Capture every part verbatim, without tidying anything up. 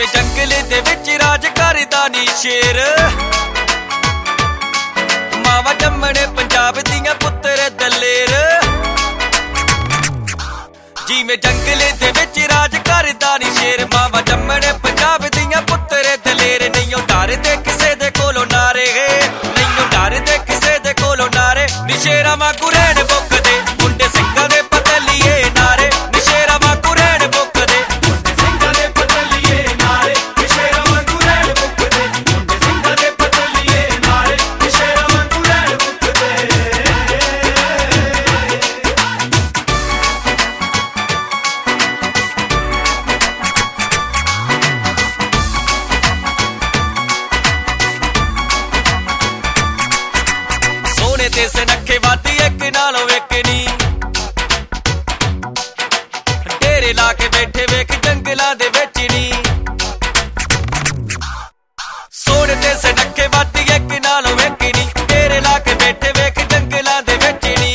जंगल दे विच राज करदा नी शेर मावा जम्मने पंजाब दियां पुत्तर दलेर जिवें जंगल दे विच राज करदा नी शेर मावा जम्मने पंजाब दियां पुत्तर दलेर नहीं डरदे किसे दे कोलों नारे नहीं डरदे किसे दे कोलों नारे नी शेरां वांगू रहण बुकदे मुंडे सिंघां दे पतलीए नारे नी शेरां वांगू रहण बुकदे मुंडे सिंघां दे पतलीए नारे नी शेरां वांगू रहण बुकदे मुंडे सिंघां दे पतलीए नारे नी शेरां वांगू रहण बुकदे सोने ते सनखे वादी एक नालों एक नी डेरे ला के बैठे वेख जंगलां दे विच नी सोने ते सनखे वादी एक नालों एक नी डेरे ला के बैठे वेख जंगलां दे विच नी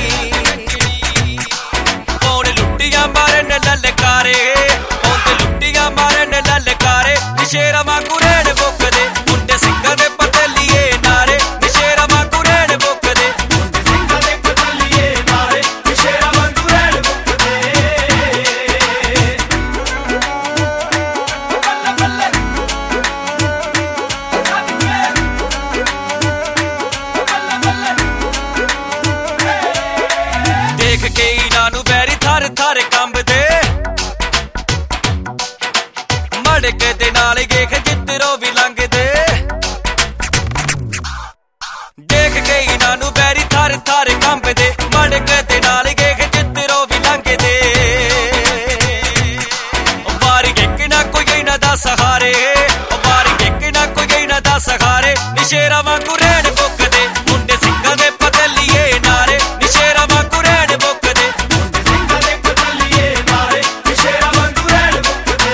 कौन लुट्टियां मारन ललकारे कौन लुट्टियां मारन ललकारे नी शेरां वांगू रहण बुकदे मुंडे सिंघां दे पतलीए नारे नी शेरां वांगू रहण बुकदे मुंडे सिंघां दे पतलीए नारे नी शेरां वांगू रहण बुकदे बल्ले बल्ले देख के इन्हां नूं बैरी थर थर कंबदे मड़क दे नाल गेख जितरों भी लंघदे देख के इन्हां नूं बैरी थर थर कंबदे मड़क दे नाल गेख जितरों भी लंघदे वारी एक ना कोई इन्हां दा सहारे वारी एक ना कोई इन्हां दा सहारे नी शेरां वांगू रहण बुकदे मुंडे सिंघां दे पतलीए नारे नी शेरां वांगू रहण बुकदे मुंडे सिंघां दे पतलीए नारे नी शेरां वांगू रहण बुकदे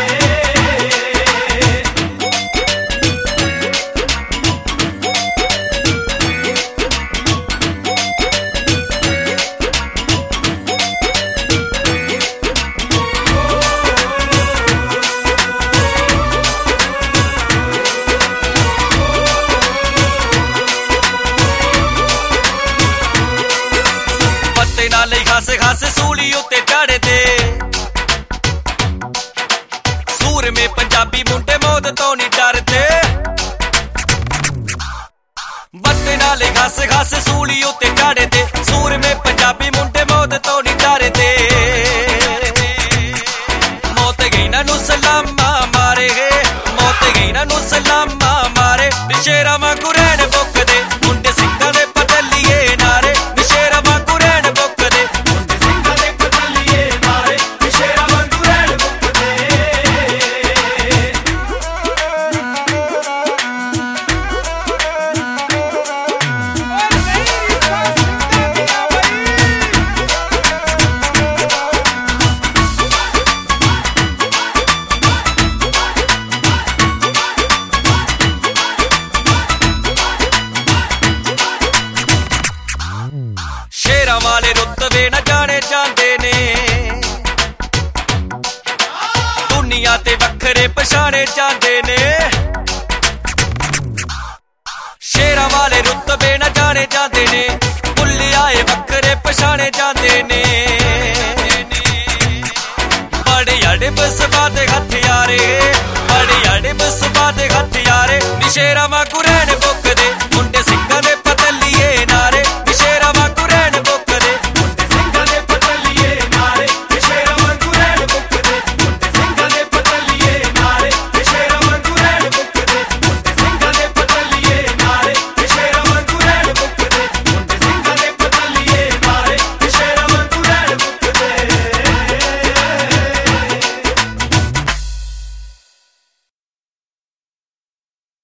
पत्ते नाल घस घस सूली उत्ते चढ़दे सूर में पंजाबी मुंडे मौत तो नहीं डरदे पत्ते नाल घस घस सूली उत्ते चढ़दे सूर में पंजाबी मुंडे मौत तो नहीं डरदे मौत गई ना नू सलामा मारे मौत गई ना नू सलामा मारे नी शेरां वांगू रहण बुकदे मुंडे सिंघां दे पतलीए नारे नी शेरां वांगू रहण बुकदे मुंडे सिंघां दे पतलीए नारे नी शेरां वांगू रहण बुकदे शेरां वाले रुतबे न जाने जांदे ने दुनिया ते वखरे पछाणे जांदे ने शेरां वाले रुतबे न जाने जांदे ने भुल्लिआए वखरे पछाणे जांदे ने बड़े अड़ब सबादे हथियारे बड़े अड़ब सबादे हथियारे नी शेरां वांगू रहण बुकदे